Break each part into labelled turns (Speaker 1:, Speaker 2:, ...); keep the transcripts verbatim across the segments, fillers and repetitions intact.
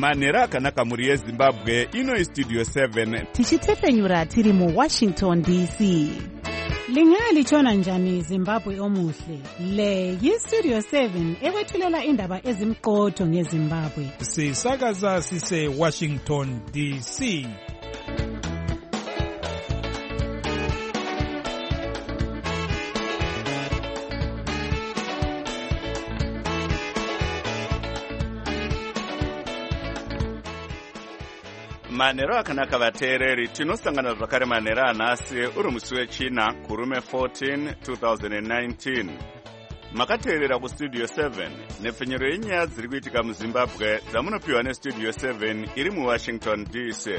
Speaker 1: manhero akanaka mhuri yezimbabwe. Ino Studio seven
Speaker 2: tichitepfenyura tiri mu Washington D C. Lingalitshona njani Zimbabwe omuhle? Le yi-Studio seven ekwethulela indaba ezimqotho ngeZimbabwe.
Speaker 3: Sisakaza sise Washington D C.
Speaker 1: manhero akanaka vateereri. Tinosangana zvakare manhero anhasi uri musi wechina kurume fourteen twenty nineteen. Makateerera kuStudio seven nepfenyero yenyaya dziri kuitika muZimbabwe dzamunopiwa neStudio seven iri muWashington D C.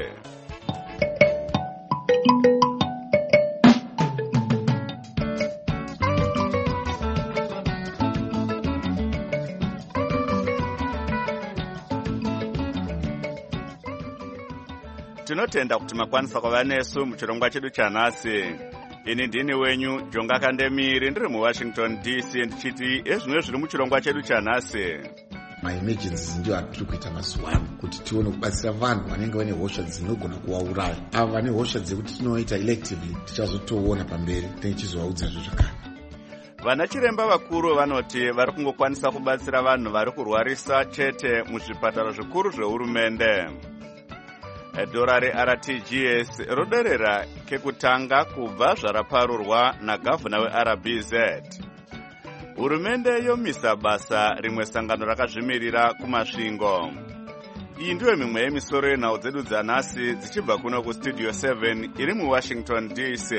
Speaker 1: Tinotenda kuti makwanisa kuva nesu muchirongwa chedu chanhasi. Ini ndini wenyu Jonga Kandemiri ndiri muWashington D C ndichiti ezvimwe zviri muchirongwa chedu chanhasi.
Speaker 4: Ma-emergencies ndiyo atiri kuita mazuva ano kuti tione kubatsira vanhu vanenge vane hosha dzinogona kuvauraya. Ava vane hosha dzekuti tinoita electively tichazotoona pamberi tichizovaudza zvakare.
Speaker 1: Vana chiremba vakuru vanoti vari kungokwanisa kubatsira vanhu vari kurwarisa chete muzvipatara zvikuru zvehurumende. Dora re-R T G S roderera kekutanga kubva zvaraparurwa nagavhuna we-R B Z. Hurumende yomisa basa rimwe sangano rakazvimirira kumasvingo. Iyi ndiyo mimwe yemisoro yenhau dzedu dzanhasi dzichibva kuno kuStudio seven iri muWashington D C.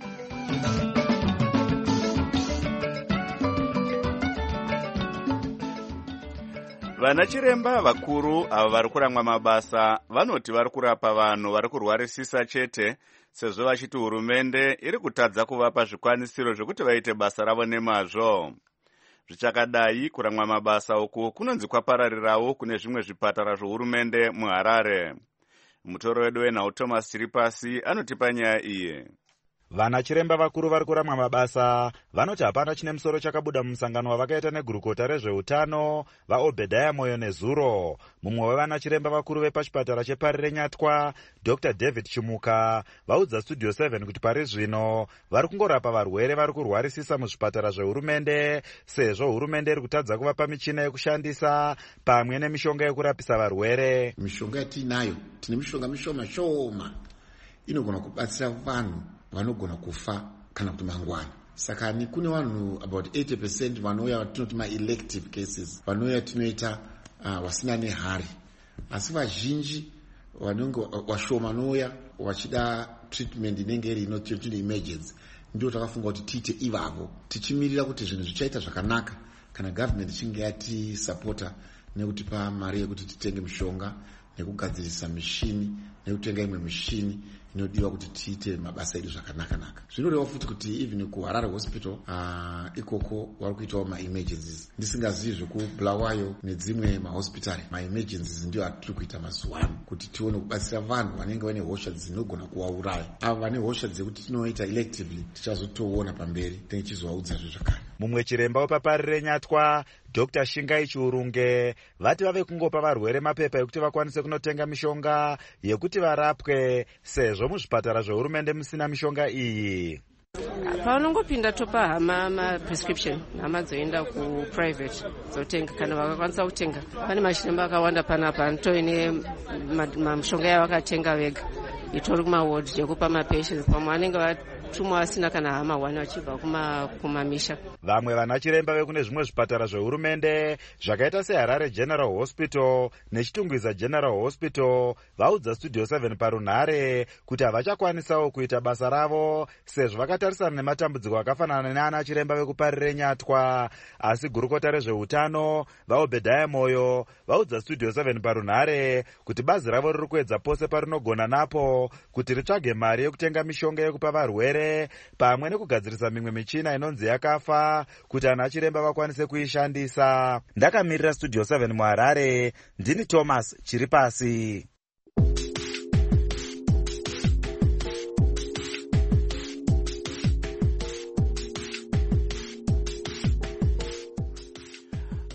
Speaker 1: Vana chiremba vakuru ava vari kuramwa mabasa vanoti vari kurapa vanhu vari kurwarisisa chete, sezvo vachiti hurumende iri kutadza kuvapa zvikwanisiro zvokuti vaite basa ravo nemazvo. Zvichakadai, kuramwa mabasa uku kunonzi kwapararirawo kune zvimwe zvipatara zvohurumende muHarare. Mutoro wedu wenhau Thomas Chiripasi anotipa nyaya iyi.
Speaker 5: Vana chiremba vakuru vari kuramwa mabasa vanoti hapana chine musoro chakabuda mumusangano wavakaita negurukota rezveutano vaObhedhaya Moyo nezuro. Mumwe wevana chiremba vakuru vepachipatara chepari renyatwa Doctor David Chimuka vaudza Studio seven kuti pari zvino vari kungorapa varwere vari kurwarisisa muzvipatara zvehurumende, sezvo hurumende iri kutadza kuvapa michina yekushandisa pamwe nemishonga yekurapisa varwere.
Speaker 4: Mishonga yatinayo tine mishonga mishoma shoma inogona kubatsira vanhu vanogona kufa kana kuti mangwana. Saka ni kune vanhu about eighty percent vanouya tinoti ma-elective cases, vanouya tinoita uh, wasina nehari. Asi vazhinji vanenge washoma vanouya wachida treatment inenge iri inoti emergency. Ndio takafunga kuti tiite ivavo tichimirira kuti zvinhu zvichaita zvakanaka kana government ichinge yati supporta nekutipa mari yekuti titenge mishonga nekugadzirisa mishini nekutenga imwe mishini inodiwa kuti tiite mabasa edu zvakanaka naka. Zvinoreva futi kuti even kuHarare Hospital uh, ikoko vari kuitawo ma-emergencies. Ndisingazivi zvekubulawayo nedzimwe mahospitari. Ma-emergencies ndiyo atiri kuita mazuva ano kuti tione kubatsira vanhu vanenge vane hosha dzinogona kuvauraya. Ava vane hosha dzekuti tinoita electively tichazotoona pamberi tichizovaudza zvakare.
Speaker 5: Mumwe chiremba wepapari renyatwa Doctor Shingai Chiurunge vati vave kungopa varwere mapepa ekuti vakwanise kunotenga mishonga yekuti varapwe, sezvo muzvipatara zvehurumende musina mishonga iyi.
Speaker 6: Paunongopinda topa hama ma-prescription hama dzoenda ku-private dzotenga kana vakakwanisa kutenga. Pane machiremba akawanda panapa anotoine mishonga yavakatenga vega itori kumaward yekupa mapatients pamwe anenge vatumwa vasina kana hama wani vachibva kumamisha.
Speaker 5: Vamwe vana chiremba vekune zvimwe zvipatara zvehurumende zvakaita seHarare General Hospital nechitungwiza General Hospital vaudza Studio seven parunhare kuti havachakwanisawo kuita basa ravo sezvo vakatarisana nematambudziko akafanana neana chiremba vekupari renyatwa. Asi gurukota rezveutano vaObhedhaya Moyo vaudza Studio seven parunhare kuti bazi ravo riri kuedza pose parinogona napo kuti ritsvage mari yekutenga mishonga yekupa varwere pamwe nekugadzirisa mimwe michina inonzi yakafa kuti ana chiremba vakwanise kuishandisa. Ndakamirira Studio seven muHarare, ndini Thomas Chiripasi.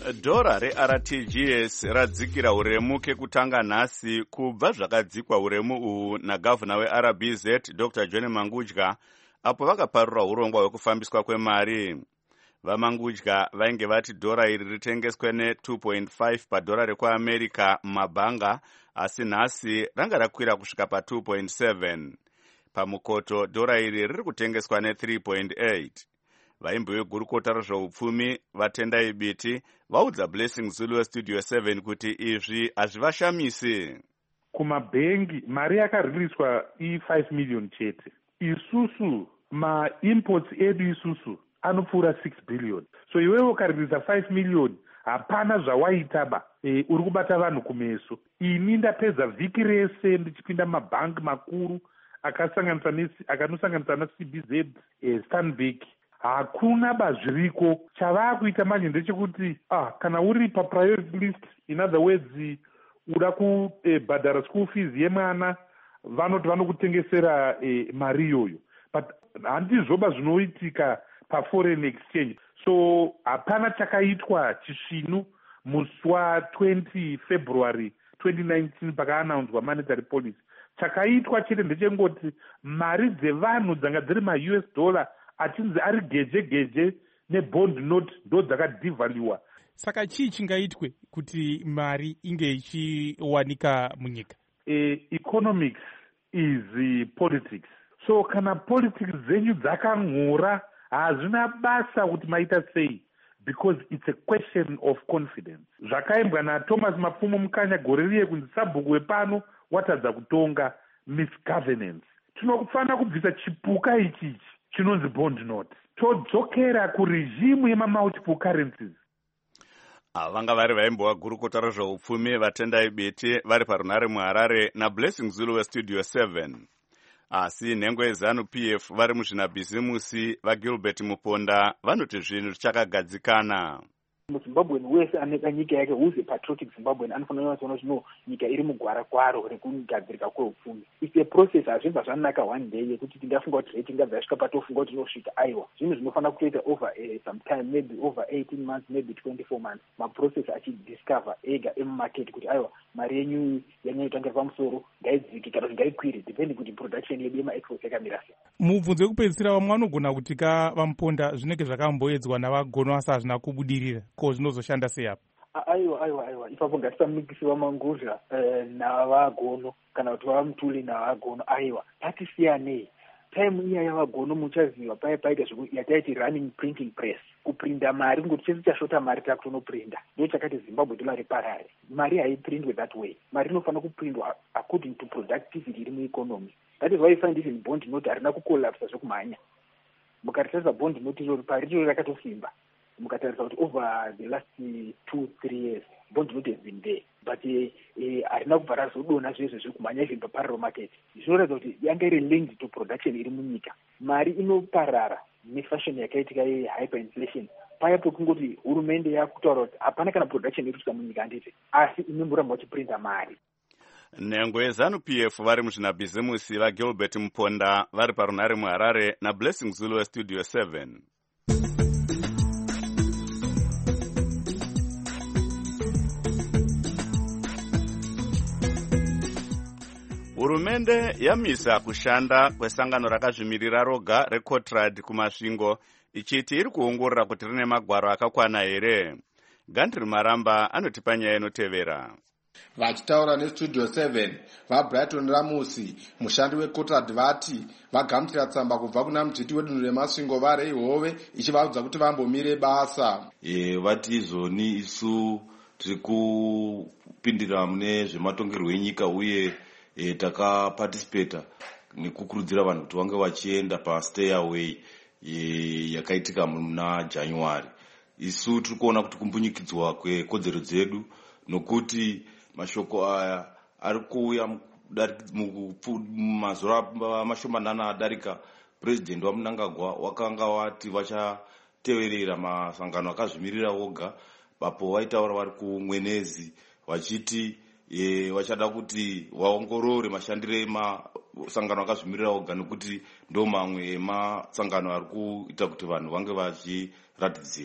Speaker 1: Dhora reR T G S radzikira uremu kekutanga nhasi kubva zvakadzikwa uremu uhu nagavhuna weR B Z Doctor John Mangudya apo vakaparura urongwa hwekufambiswa kwemari. VaMangudya vainge vati dhora iri ritengeswe ne two point five padhora rekuAmerica mumabhanga, asi nhasi ranga rakwira kusvika pa two point seven. Pamukoto dhora iri riri kutengeswa ne three point eight. Vaimbi vegurukota rezveupfumi vatendai biti vaudza Blessing Zulu weStudio seven kuti izvi hazvivashamisi.
Speaker 7: Kumabhengi mari yakaririswa i five million chete. Isusu ma-imports edu isusu anopfuura six billion. So iwewe ukaririsa five million hapana zvawaitaba, e, uri kubata vanhu kumeso. Ini ndapedza vhiki rese ndichipinda mabhangi makuru akanosanganisa naC B Z, e, Stanbic. Hakuna bazviriko. Chavakuita manje ndechekuti ah kana uri pa priority list, in other words uda kubhadhara eh, school fees yemwana, vanoti vanokutengesera eh, mari iyoyo. But handizvoba zvinoitika pa foreign exchange. So hapana chakaitwa chisvinu musi wa-twenty February twenty nineteen pakaannouncewa monetary policy. Chakaitwa chete ndechengoti mari dzevanhu dzanga dziri ma-U S dollar achinzi ari geje geje nebond note ndo dzakadevaluwa.
Speaker 3: Saka chii chingaitwe kuti mari inge ichiwanika munyika?
Speaker 7: E, economics is uh, politics. So kana politics dzenyu dzakang'ura hazvina basa kuti maita sei, because it's a question of confidence. Zvakaimbwa naThomas Mapfumo Mukanya gore riye kunzi sabhuku wepano watadza kutonga misgovernance. Tinofanira kubvisa chipuka ichichi chinonzi bond note, todzokera kurejimu yema-multiple currencies.
Speaker 1: Vanga vari vaimbo vagurukota rezveupfumi vatendai biti vari parunare muHarare naBlessing Zulu weStudio seven. Asi nhengo yeZanu P F vari muzvinabhizimusi vaGilbert Muponda vanoti zvinhu zvichakagadzikana.
Speaker 8: muZimbabwean wese aneka nyika yake who's a patriotic Zimbabwean anofanira kuona kuti no nyika iri mugwara kwaro rekugadzirika kweupfumi. It's a process, hazvibva zvanaka one day yekuti tingafunga kuti rate ingabva yasvika patofunga kuti inosvika. Aiwa, zvinhu zvinofanira kutoita over uh, some time, maybe over eighteen months, maybe twenty-four months, maprocess achidiscover ega emumarket kuti aiwa mari yenyu yanyaitanga pamusoro ngaidzike kana kuti ngaikwire depending kuti production yedu yemaexport yakamira sei.
Speaker 3: Mubvunzo wekupedzisira vamwe vanogona kuti ka vamuponda zvinenge zvakamboedzwa navagono asi hazvina kubudirira, ko zvinozoshanda sei apo?
Speaker 8: Aiwa aiwa aiwa ipapo ngatisamikisi vaMangudya eh, navagono kana kuti vamutuli navagono. Aiwa patisiyanei. Time iya yavagono muchaziva paya paita yataiti running printing press, kuprinda mari ngoti chese chashota mari takutonoprinda. Ndo chakati Zimbabwe dollar riparare. Mari haiprindwe that way. Mari inofanira kuprindwa according to productivity iri mueconomy. That is why you find even bond note harina kucollapse zvokumhanya. Mukatarisa bond note iro pari riro rakatosimba. Mukatarisa kuti over the last two three years bond note has been there, but harina kubva razodonha zvezvo zvekumhanya even paparallel market. Zvinoratidza kuti yanga iri linked to production iri munyika. Mari inoparara nefashion yakaitika yehyperinflation paya pekungoti hurumende yakutaura kuti hapana kana production iri kusvika munyika handiti, asi inomboramba vachiprinta mari.
Speaker 1: Nhengo yeZanu P F vari muzvinabhizimusi vaGilbert Muponda vari parunare muHarare naBlessing Zulu weStudio seven. Hurumende yamisa kushanda kwesangano rakazvimirira roga reCotrad kumasvingo ichiti iri kuongorora kuti rine magwaro akakwana here. Gandri Maramba anotipa nyaya inotevera.
Speaker 9: Vachitaura neStudio seven, vaBrighton Ramusi, mushandi weCotrad, vati vagamuchira tsamba kubva kuna mudzviti wedunhu remasvingo vari ihove ichivaudza kuti vambomire basa.
Speaker 10: E, vati izoni isu tiri kupindira mune zvematongerwo enyika uye e, takaparticipata nekukurudzira vanhu kuti vange vachienda pastay away e, yakaitika muna January. Isu tiri kuona kuti kumbunyikidzwa kwekodzero dzedu nokuti mashoko aya ari kuuya mumazuva mashomanana adarika. President waMnangagwa wakanga wati vachateverera masangano akazvimirira woga, bapo vaitaura vari kumwenezi vachiti e, vachada kuti vaongorore mashandire emasangano akazvimirira woga nokuti ndo mamwe emasangano ari kuita kuti vanhu vange vachiratidzira.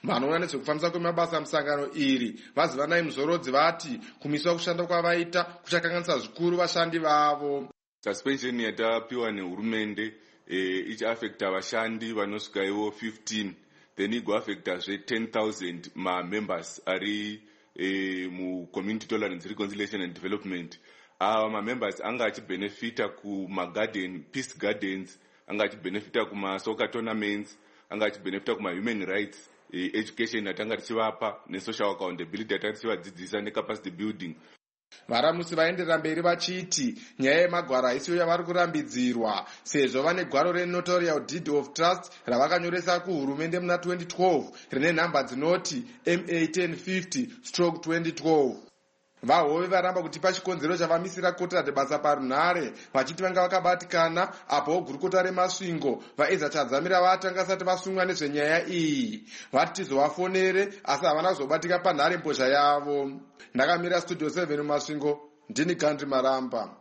Speaker 9: vanoona nezvekufambisa kwemabasa musangano iri vazivanai muzorodzi vati kumiswa kushanda kwavaita kuchakanganisa zvikuru vashandi vavo.
Speaker 11: Suspension yatapiwa nehurumende eh, ichiafekta vashandi vanosvika ivo fifteen, then igoafektazve ten thousand mamembers ari eh, mucommunity tolerance reconciliation and development. Ava mamembers anga achibenefita kumagarden peace gardens, anga achibenefita kumasoccer tournaments, anga achibenefita kumahuman rights eh, education atanga tichivapa nesocial accountability atanga tichivadzidzisa necapacity building.
Speaker 9: Varamusi vaenderera mberi vachiti nyaya yemagwaro haisiyo yavari kurambidzirwa sezvo vane gwaro renotarial deed of trust ravakanyoresa kuhurumende muna twenty twelve rine nhamba dzinoti M A ten fifty stroke twenty twelve. Vahove varamba kuti pachikonzero chavamisira kotati basa parunhare vachiti vanga vakabatikana apo gurukota remasvingo vaeza chadzamira vatanga sati vasungwa nezvenyaya iyi vati tizovafonere asi havana kuzobatika panhare mbozha yavo. Ndakamira studio seven mumasvingo ndini Gandhi Maramba.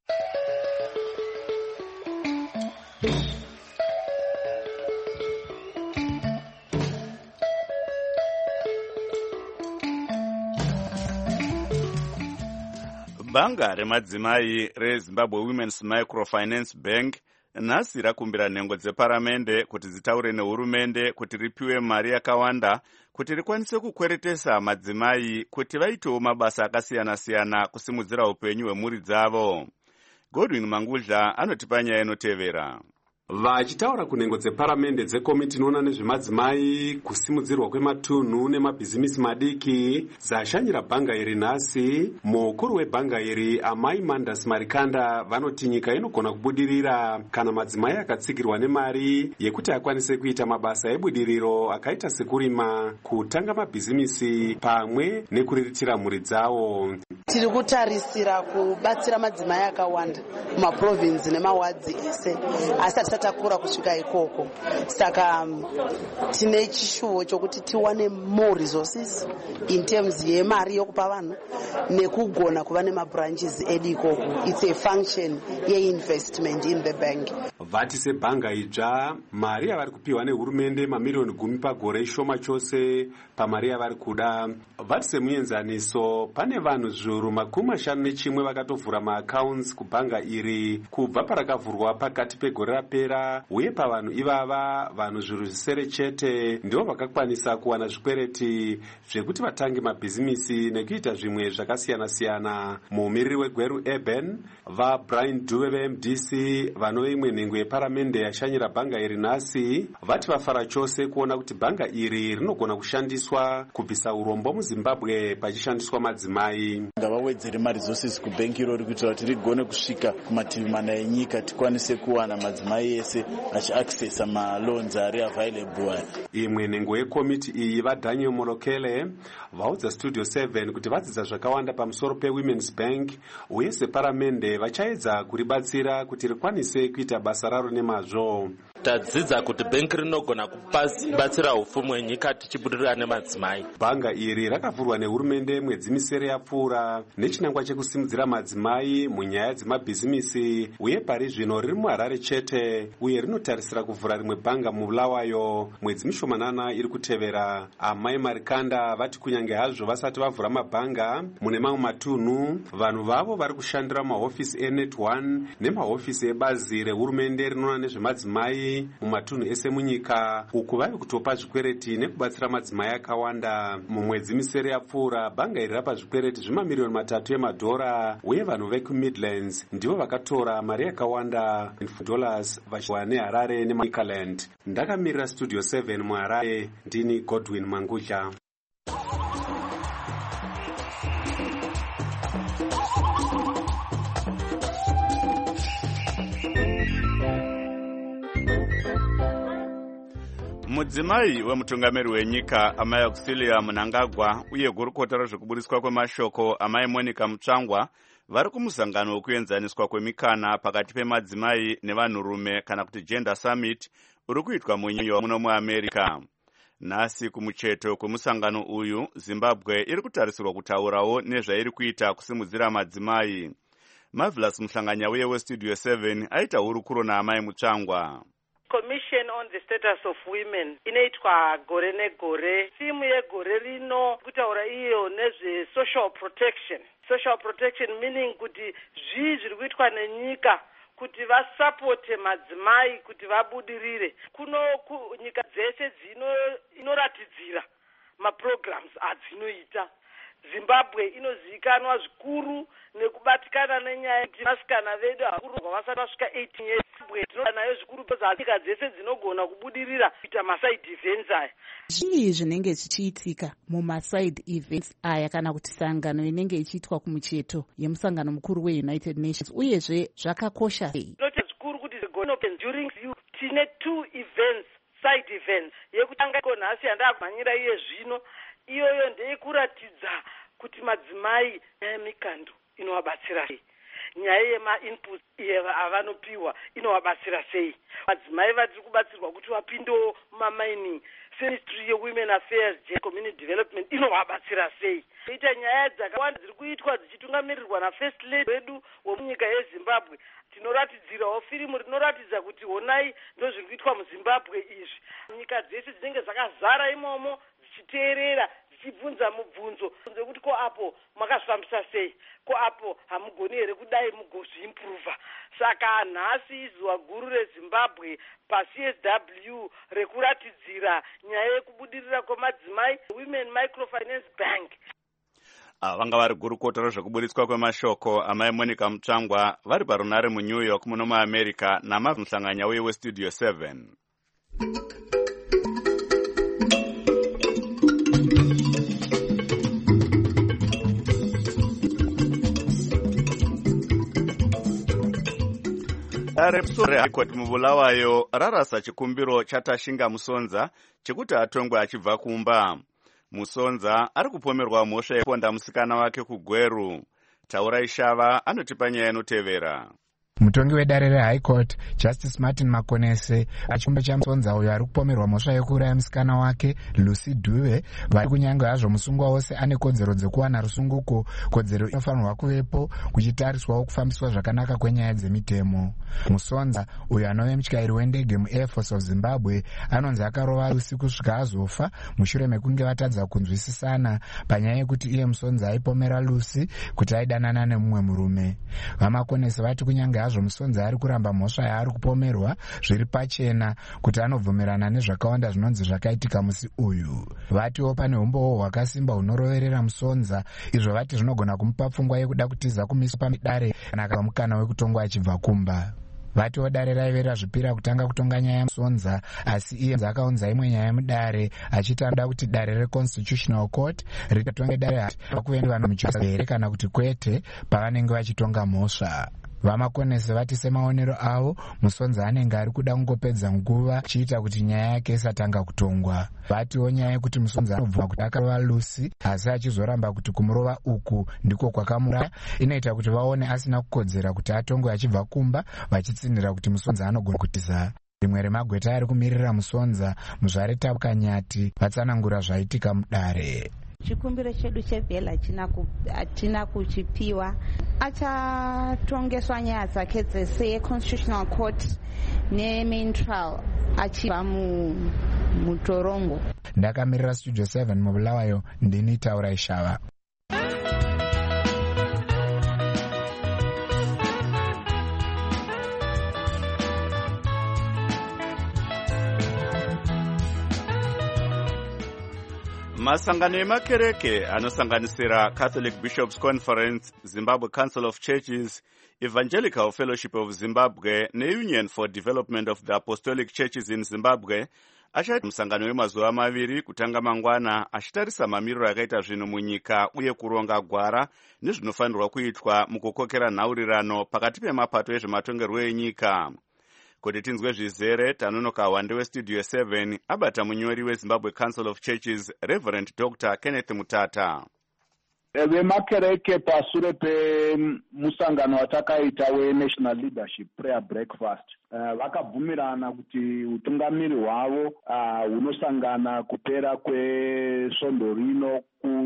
Speaker 1: Banga remadzimai reZimbabwe Women's Microfinance Bank nhasi rakumbira nhengo dzeparamende kuti dzitaure nehurumende kuti ripiwe mari yakawanda kuti rikwanise kukweretesa madzimai kuti vaitewo mabasa akasiyana-siyana kusimudzira upenyu hwemhuri dzavo. Godwin Mangudla anotipa nyaya inotevera.
Speaker 12: Vachitaura kunhengo dzeparamende dzekomiti inoona nezvemadzimai kusimudzirwa kwematunhu nemabhizimisi madiki dzashanyira bhanga iri nhasi, mukuru webhanga iri Amai Mandas Marikanda vanoti nyika inogona kubudirira kana madzimai akatsigirwa nemari yekuti akwanise kuita mabasa ebudiriro akaita sekurima, kutanga mabhizimisi pamwe nekuriritira mhuri dzawo.
Speaker 13: Tiri kutarisira kubatsira madzimai akawanda mumaprovinsi nemawadzi ese asi takura kusvika ikoko, saka tine chishuvo chokuti tiwane more resources in terms yemari yokupa vanhu nekugona kuva nemabranches edu ikoko. It's a function yeinvestment in the bank.
Speaker 12: Vati sebhanga idzva mari yavari kupiwa nehurumende mamiliyoni gumi pagore ishoma chose pamari yavari kuda. Vati semuenzaniso pane vanhu zviuru makumi mashanu nechimwe vakatovhura maaccounts kubhanga iri kubva parakavhurwa pakati pegore rapera, uye pavanhu ivava vanhu zviuru zvisere chete ndivo vakakwanisa kuwana zvikwereti zvekuti vatange mabhizimisi nekuita zvimwe zvakasiyana-siyana. Muumiriri wegweru Urban vaBrian Dube veM D C vanove imwe nhengo yeparamende yashanyira bhanga iri nhasi vati vafara chose kuona kuti bhanga iri rinogona kushandiswa kubvisa urombo muZimbabwe pachishandiswa madzimai.
Speaker 14: Ngavawedzere maresources kubhengi irori kuitira kuti rigone kusvika kumativi mana enyika tikwanise kuwana madzimai ese achiaccessa maloans ari available.
Speaker 12: Imwe nhengo yekomiti iyi vaDaniel Molokele vaudza Studio seven kuti vadzidza zvakawanda pamusoro peWomen's Bank uye separamende vachaedza kuribatsira kuti rikwanise kuita basa raro nemazvo.
Speaker 15: Tadzidza kuti bhengi rinogona kubatsira upfumi hwenyika tichibudirira nemadzimai.
Speaker 12: Bhanga iri rakavhurwa nehurumende mwedzi misere yapfuura nechinangwa chekusimudzira madzimai munyaya dzemabhizimisi, uye pari zvino riri muHarare chete uye rinotarisira kuvhura rimwe bhanga muBulawayo mwedzi mishomanana iri kutevera. Amai Marikanda vati kunyange hazvo vasati vavhura mabhanga mune mamwe matunhu, vanhu vavo vari kushandira mahofisi eNet one nemahofisi ebazi rehurumende rinoona nezvemadzimai mumatunhu ese munyika, uku vari kutopa zvikwereti nekubatsira madzimai akawanda. Mumwedzi misere yapfuura bhanga iri rapa zvikwereti zvimamiliyoni matatu emadhora, uye vanhu vekuMidlands ndivo vakatora mari yakawanda dollars vachiwa neHarare neMaikaland. Ndakamirira Studio seven muHarare ndini Godwin Mangudla.
Speaker 1: Mudzimai wemutungamiri wenyika Amai Auxilia Mnangagwa uye gurukota rezvekubudiswa kwemashoko Amai Monica Mutsvangwa vari kumusangano wekuenzaniswa kwemikana pakati pemadzimai nevanhurume kana kuti Gender Summit uri kuitwa munyika muno muAmerica. Nhasi kumucheto kwemusangano uyu Zimbabwe iri kutarisirwa kutaurawo nezvairi kuita kusimudzira madzimai. Marvelous Muhlanganya uye weStudio seven aita hurukuro naAmai Mutsvangwa.
Speaker 16: Commission on the Status of Women inoitwa gore negore. Thimu yegore rino kutaura iyo nezve social protection. Social protection meaning kuti zvii zviri kuitwa nenyika kuti vasapote madzimai kuti vabudirire. Kuno ku, nyika dzese dzino inoratidzira maprograms adzinoita. Zimbabwe inozivikanwa zvikuru nekubatikana nenyaya yekuti vasikana vedu vakuru vasati vasvika eighteen years. Tinoda nayo zvikuru nyika dzese dzinogona kubudirira kuita maside events aya.
Speaker 2: Zvii zvinenge zvichiitika mumaside events aya kana kuti sangano inenge ichiitwa kumucheto yemusangano mukuru weUnited Nations uyezve zvakakosha sei?
Speaker 16: Tinoti zvikuru kuti during you tine two events side events. Yekutanga iko nhasi yandakumhanyira iye zvino iyoyo ndeyekuratidza kuti madzimai emikando inovabatsira sei, nyaya yema-input avanopiwa inovabatsira sei, madzimai vatiri kubatsirwa kuti vapindewo mumamining, Ministry yeWomen Affairs Community Development inovabatsira sei. Ita nyaya dzakawanda dziri kuitwa dzichitungamirirwa naFirst Lady wedu wemunyika yeZimbabwe. Tinoratidzirawo firimu rinoratidza kuti honai ndo zviri kuitwa muZimbabwe izvi. Nyika dzese dzinenge dzakazara imomo dzichiteerera dzichibvunza mubvunzo kuti ko apo makazvifambisa sei, ko apo hamugoni here kudai mugozviimprova. Saka nhasi zuva guru reZimbabwe paC S W rekuratidzira nyaya yekubudirira kwemadzimai, Women Microfinance Bank.
Speaker 1: Vanga vari gurukota rezvekubuditswa kwemashoko amai Monica Mutsvangwa vari parunare muNew York muno muAmerica namamusanganya uye weStudio seven. Repsore High Court mubulawayo rarasa chikumbiro chaTashinga Musonza chekuti atongwe achibva kumba. Musonza ari kupomerwa mhosva yekonda musikana wake kuGweru. Taura Ishava anotipa nyaya inotevera.
Speaker 17: Mutongi wedare reHigh Court Justice Martin Makonese achikumba chamusonza uyo ari kupomerwa mhosva yekuuraya musikana wake Lucy Dube vari kunyange hazvo musungwa wose ane kodzero dzekuwana rusunguko. Kodzero inofanirwa kuvepo kuchitariswawo kufambiswa zvakanaka kwenyaya dzemitemo. Musonza uyo anove mutyairi wendege muAir Force of Zimbabwe anonzi akarova Lucy kusvika azofa mushure mekunge vatadza kunzwisisana panyaya yekuti iye Musonza aipomera Lucy kuti aidanana nemumwe murume. Vamakonese vati kunyange hazvo Musonza ari kuramba mhosva yaari kupomerwa zviri pachena kuti anobvumirana nezvakawanda zvinonzi zvakaitika musi uyu. Vatiwo pane umbowo hwakasimba hunoroverera Musonza, izvo vati zvinogona kumupa pfungwa yekuda kutiza kumiswa pamidare kana akava mukana wekutongwa achibva kumba. Vatiwo dare raivera zvipira kutanga kutonga nyaya Musonza, asi iye akaunza imwe nyaya mudare achitanda kuti dare reConstitutional Court ritatonge dare pakuvendi vanhu muchasa here kana kuti kwete pavanenge vachitonga mhosva. Vamakonese vati semaonero avo Musonza anenge ari kuda kungopedza nguva achiita kuti nyaya yake isatanga kutongwa. Vatiwo nyaya yekuti Musonza anobvuma kuti akarova Lucy asi achizoramba kuti kumurova uku ndiko kwakamuraya inoita kuti vaone asina kukodzera kuti atongwe achibva kumba, vachitsinira kuti Musonza anogona kutiza. Rimwe remagweta ari kumirira Musonza muzvare Tabukanyati vatsanangura zvaitika mudare.
Speaker 18: Chikumbiro chedu chebhela hatina kuchipiwa. Achatongeswa nyaya dzake dzese yeConstitutional Court nemain trial achibva mutorongo.
Speaker 17: Ndakamirira Studio seven mubulawayo ndini Taura Ishava.
Speaker 1: Masangano emakereke anosanganisira Catholic Bishops Conference, Zimbabwe Council of Churches, Evangelical Fellowship of Zimbabwe neUnion for Development of the Apostolic Churches in Zimbabwe achaita musangano wemazuva maviri kutanga mangwana achitarisa mamiriro akaita zvinhu munyika uye kuronga gwara nezvinofanirwa kuitwa mukukokera nhaurirano pakati pemapato ezvematongerwo enyika. Kuti tinzwe zvizere tanonoka wande weStudio seven abata munyori weZimbabwe Council of Churches Reverend Doctor Kenneth Mutata.
Speaker 19: Vemakereke pasure pemusangano watakaita weNational Leadership Prayer Breakfast vakabvumirana uh, kuti utungamiri hwavo hunosangana uh, kupera kwesvondo rino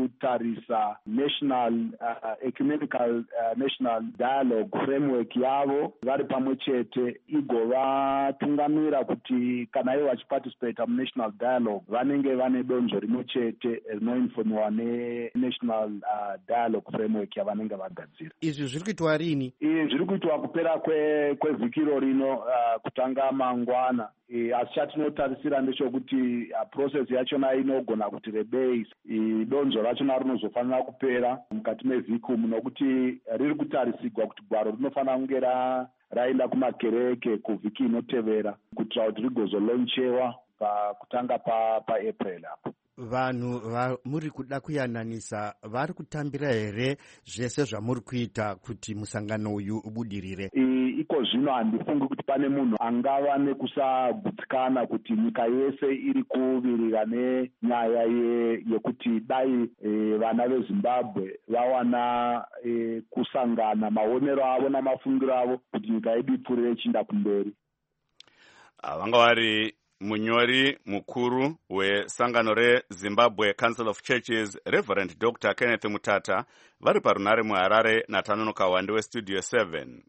Speaker 19: kutarisa national uh, ecumenical uh, national dialogue framework yavo vari pamwe chete igovatungamira kuti kana ivo vachiparticipata munational dialogue vanenge vane donzvo rimwe chete rinoinfomiwa nenational uh, dialogue framework yavanenge vagadzira.
Speaker 20: Izvi zviri kuitwa rini?
Speaker 19: Izvi zviri kuitwa kupera kwevhikiro rino uh, kutanga mangwana. E, asi chatinotarisira ndechekuti uh, process yachona inogona kuti rebei donzvo rachona rinozofanira kupera mukati mevhiki umu nokuti riri kutarisigwa kuti gwaro rinofanira kunge raenda kumakereke kuvhiki inotevera kuitira kuti rigozolonchewa pakutanga paApril apo.
Speaker 20: Vanhu vamuri kuda kuyananisa vari kutambira here zvese zvamuri kuita kuti musangano uyu ubudirire?
Speaker 19: Iko zvino handifungi kuti pane munhu angava nekusagutsikana kuti nyika yese iri kuvirira nenyaya yekuti dai e, vana veZimbabwe vawana e, kusangana maonero avo namafungiro avo kuti nyika yedu ipfuurire chienda kumberi.
Speaker 1: Vanga vari munyori mukuru wesangano reZimbabwe Council of Churches Reverend Doctor Kenneth Mutata vari parunare muHarare naTanono Kawande weStudio seven.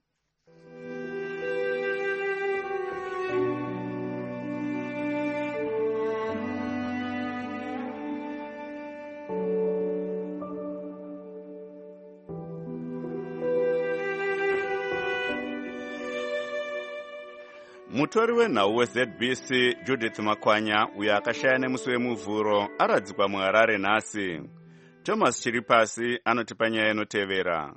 Speaker 1: Mutori wenhau weZ B C Judith Makwanya uyo akashaya nemusi wemuvhuro aradzikwa muHarare nhasi. Thomas Chiripasi anotipa nyaya inotevera.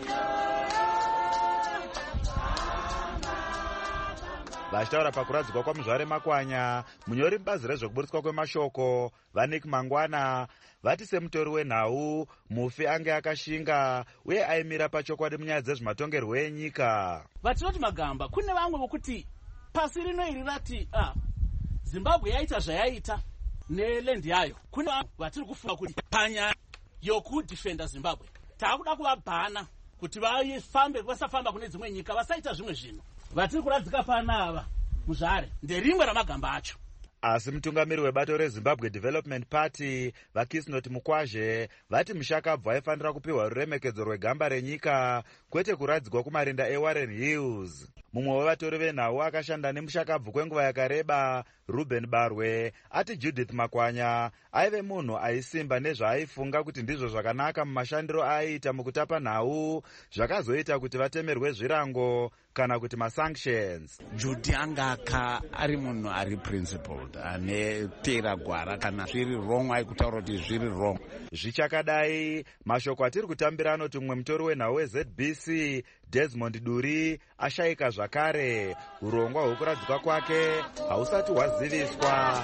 Speaker 5: Vachitaura pakuradzikwa kwamuzvare Makwanya, munyori mubazi rezvekuburitswa kwemashoko Vanik Mangwana vati semutori wenhau mufi ange akashinga uye aimira pachokwadi munyaya dzezvematongerwo enyika.
Speaker 21: Vatinoti Magamba, kune vamwe vokuti pasi rino iri rati ah, Zimbabwe yaita zvayaita nelendi yayo. Kune vatiri kufunga kuti panya yokudifenda Zimbabwe taakuda kuvabhana kuti vafambe vasafamba kune dzimwe nyika vasaita zvimwe zvinhu. Vatiri kuradzika panava muzvare nderimwe ramagamba acho.
Speaker 5: Asi mutungamiri webato reZimbabwe Development Party Vakisnoti Mukwazhe vati mushakabva aifanira kupiwa ruremekedzo rwegamba renyika kwete kuradzikwa kumarinda eWarren Hills. Mumwe wevatori venhau akashanda nemushakabvu kwenguva yakareba Ruben Barwe ati Judith Makwanya aive munhu aisimba nezvaaifunga kuti ndizvo zvakanaka mumashandiro aiita mukutapa nhau zvakazoita kuti vatemerwe zvirango kana kuti masanctions.
Speaker 22: Judy angaka ari munhu ari principled ane tera gwara kana zviri wrong aikutaura kuti zviri wrong.
Speaker 5: Zvichakadai mashoko atiri kutambira anoti mumwe mutori wenhau weZ B C Desmond Duri ashayika zvakare. Urongwa hwekuradzikwa kwake hausati hwaziviswa.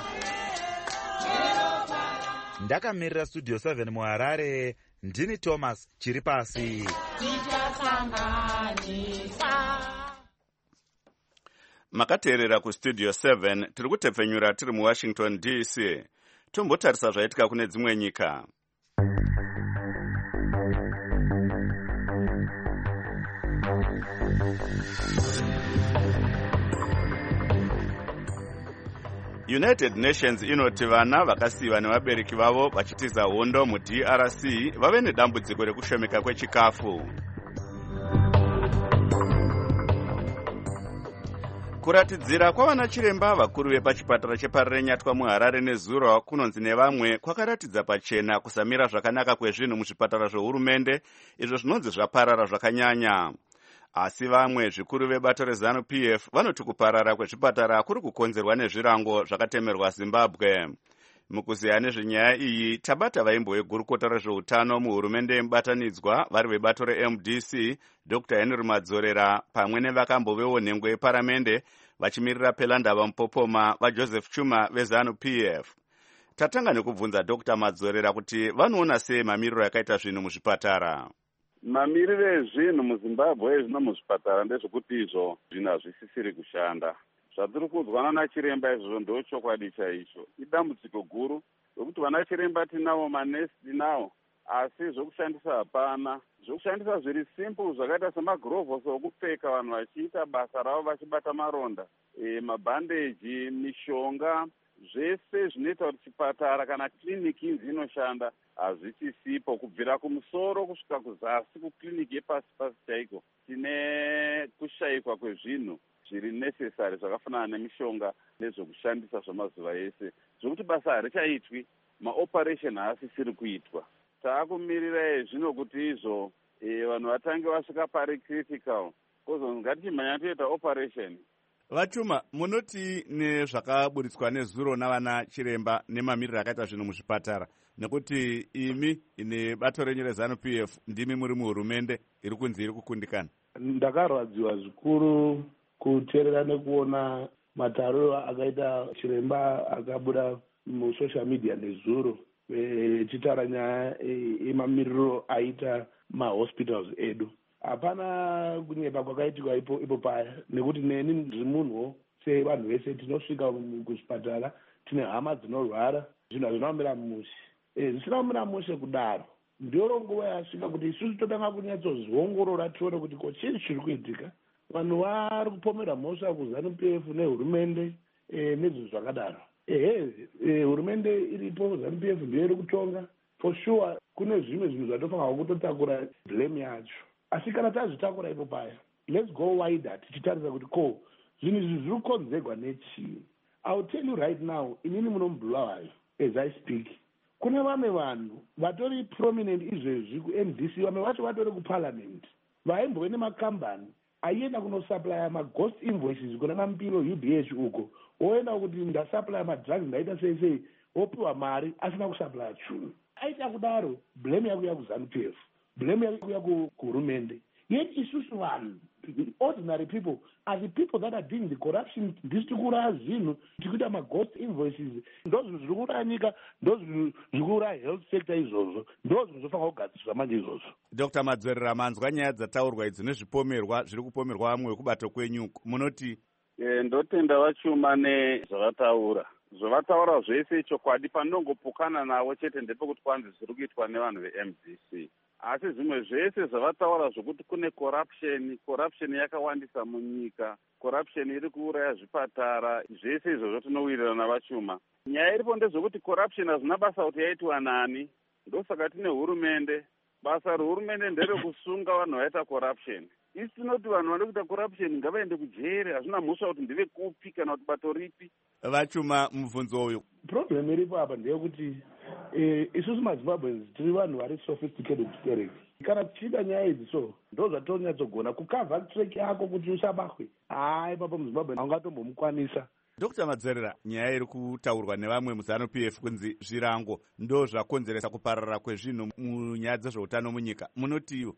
Speaker 5: Ndakamirira Studio seven muHarare, ndini Thomas Chiripasi.
Speaker 1: Makateerera kuStudio seven tiri kutepfenyura tiri muWashington D C. Tombotarisa zvaitika kune dzimwe nyika. United Nations inoti vana vakasiyiwa nevabereki vavo vachitiza hondo muD R C vave nedambudziko rekushomeka kwechikafu. Kuratidzira kwavana chiremba vakuru vepachipatara cheparenyatwa muHarare nezuro kunonzi nevamwe kwakaratidza pachena kusamira zvakanaka kwezvinhu muzvipatara zvohurumende izvo zvinonzi zvaparara zvakanyanya. Asi vamwe zvikuru vebato reZanu P F vanoti kuparara kwezvipatara kuri kukonzerwa nezvirango zvakatemerwa Zimbabwe. Mukuziya nezvenyaya iyi tabata vaimbo vegurukota rezveutano muhurumende yemubatanidzwa vari vebato reM D C Doctor Henry Madzorera pamwe nevakambovewo nhengo yeparamende vachimirira Pelandava Mupopoma vaJoseph Chuma veZanu P F. Tatanga nekubvunza Doctor Madzorera kuti vanoona sei mamiriro yakaita zvinhu muzvipatara.
Speaker 23: Mamiriro ezvinhu muZimbabwe zvino muzvipatara ndezvekuti izvo zvinhu hazvisisiri kushanda. Zvatiri kuudzwana nachiremba izvozvo ndochokwadi chaicho. Idambudziko guru rokuti vana chiremba tinavo, manesi tinavo, asi zvokushandisa hapana. Zvokushandisa zviri simple zvakaita semagirovhosi okupfeka vanhu vachiita basa ravo vachibata maronda, e, mabhandeji, mishonga, zvese zvinoita kuti chipatara kana kiriniki inzi inoshanda hazvichisipo. Kubvira kumusoro kusvika kuzasi kukiriniki yepasi pasi chaiko tine kushayikwa kwezvinhu zviri necessary zvakafanana nemishonga nezvokushandisa zvamazuva ese, zvokuti basa harichaitwi, maoperation haasisiri kuitwa. Taakumirira zvino kuti izvo e, vanhu vatange vasvika pari critical kozonzi ngatichimhanya toita operation.
Speaker 1: Vachuma, munoti nezvakaburitswa nezuro navana chiremba nemamiriro akaita zvinhu muzvipatara, nekuti imi nebato renyu reZANU P F ndimi muri muhurumende iri kunzi iri kukundikana.
Speaker 4: Ndakarwadziwa zvikuru kuteerera nekuona matariro akaita chiremba akabuda musocial media nezuro vechitaura nyaya yemamiriro aita mahospitals edu. Hapana kunyepa kwakaitika ipo ipo paya, nekuti neni ndiri munhuwo sevanhu vese tinosvika kuzvipatara tine hama dzinorwara, zvinhu hazvinombira mushe. Zvisina kumira mushe kudaro ndiyo nguva yasvika kuti isusu totanga kunyatsozviongorora tione kuti ko chii chiri kuitika. Vanhu vari kupomera mhosva kuZANU P F nehurumende nezvinhu zvakadaro. Ehe, hurumende iripo, ZANU P F ndiyo iri kutonga. For sure kune zvimwe zvinhu zvatofanirwa kutotakura blame yacho. Asi kana tazvitakura ipo paya, let's go wider tichitarisa kuti ko zvinhu izvi zviri kukonzerwa nechii. I will tell you right now, inini munombulawayo as I speak. Kuna vamwe vanhu vatori prominent izvezvi ku-M D C, vamwe vacho vatori kuparliament, vaimbove nemakambani aienda kunosuplya maghost invoices kuna Mampilo U B H uko, oenda kuti ndasuplya madrugs ndaita sei sei, opiwa mari asina kusuplya chinhu. Aita kudaro, blame yakuya kuZANU P F, blame yakuya kuhurumende. Yet isusu vanhu, ordinary people, are the people that are doing the corruption. Ndisi kuuraya zvinhu, tikuita maghost invoices, ndo zvinhu zviri kuuraya nyika, ndo zvinhu zviri kuuraya health sector izvozvo, ndo zvinhu zvofanira kugadzirwa manje izvozvo.
Speaker 1: Doctor Madzwerera, manzwa nyaya dzataurwa idzi nezvipomerwa zviri kupomerwa vamwe wekubato kwenyu, munoti?
Speaker 23: E, ndotenda Vachuma nezvavataura. Zvavataura zvese chokwadi, panongopokana navo chete ndepekuti kwanzi zviri kuitwa nevanhu ve-M D C. Asi zvimwe zvese zvavataura zvokuti kune corruption, corruption yakawandisa munyika, corruption iri kuuraya zvipatara, zvese izvozvo tinowirirana naVachuma. Nyaya iripo ndezvokuti corruption hazvina basa kuti yaitwa nani, ndosaka tine hurumende. Basa rehurumende nderekusunga vanhu vaita corruption. Isi tinoti vanhu vanoda kuita corruption ngavaende kujere, hazvina mhosva kuti ndive kupi kana kuti bato ripi.
Speaker 1: Vachuma, mubvunzo uyu
Speaker 4: problem iripo apa ndeyekuti eh, isusu maZimbabweans tiri vanhu vari sophisticated spirit. Kana tichida nyaya idzi so ndo zvatonyadzogona kukavha track yako kuti usabatwe. Hai, papa muZimbabwe haungatombomukwanisa.
Speaker 1: Doctor Madzwerera, nyaya iri kutaurwa nevamwe muZANU P F kunzi zvirango ndo zvakonzeresa kuparara kwezvinhu munyaya dzezveutano munyika, munotiwo?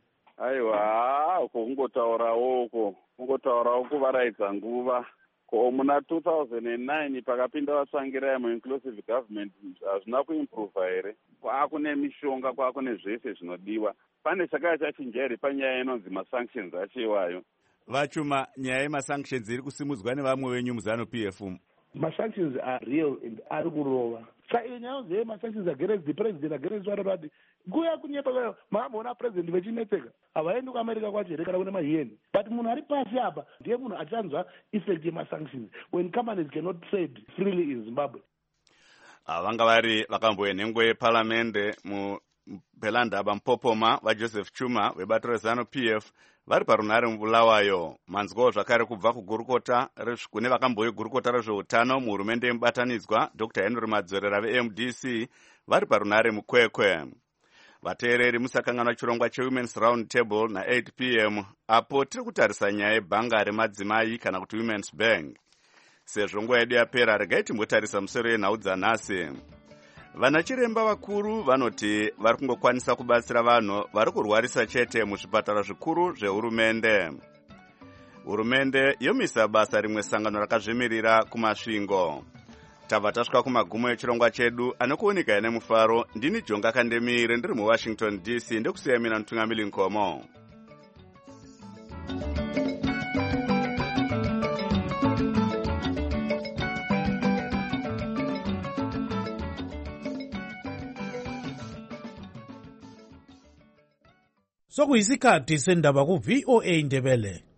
Speaker 23: Aiwa, uko kungotaurawo uko kungotaurawo kuvaraidza nguva. Ko muna two thousand nine pakapinda vatsvangirai mu-inclusive government hazvina kuimprova here. Kwaakune mishonga, kwaakune zvese zvinodiwa. Pane chakaya chachinja here panyaya inonzi masanctions achiwayo.
Speaker 1: Vachuma, nyaya yemasanctions iri kusimudzwa nevamwe venyu muZANU P F.
Speaker 4: Masanctions are real and ari kurova. Saka iyo nyaya zve masanctions against the president, against vari vati nguya kunyepa kwayo makamboona president vechinetseka havaendi kuAmerica kwacho here kana kune mahiyeni, but munhu ari pasi apa ndiye munhu achanzwa effect yemasanctions when companies cannot trade freely in Zimbabwe.
Speaker 1: Vanga vari vakambouya nhengo yepalamende muPelandaba Mpopoma vaJoseph Chuma vebato reZANU P F vari parunhare mubulawayo. Manzwawo zvakare kubva kugurukota kune vakambouya gurukota rezveutano muhurumende yemubatanidzwa Doctor Henry Madzwerera ve-M D C vari parunhare mukwekwe. Vateereri musakanganwa chirongwa cheWomen's Round Table na-eight p m apo tiri kutarisa nyaya yebhanga remadzimai kana kuti Women's Bank. Sezvo nguva yedu yapera, regai timbotarisa musoro yenhau dzanhasi. Vana chiremba vakuru vanoti vari kungokwanisa kubatsira vanhu vari kurwarisa chete muzvipatara zvikuru zvehurumende. Hurumende yomisa basa rimwe sangano rakazvimirira kumasvingo. Tabva tasvika kumagumo echirongwa chedu, anokuoneka ine mufaro. Ndini Jonga Kandemire, ndiri muWashington D C, ndekusiya mina Ntungamili Nkomo.
Speaker 6: Sokuyisikhathi sendaba ku V O A Ndebele.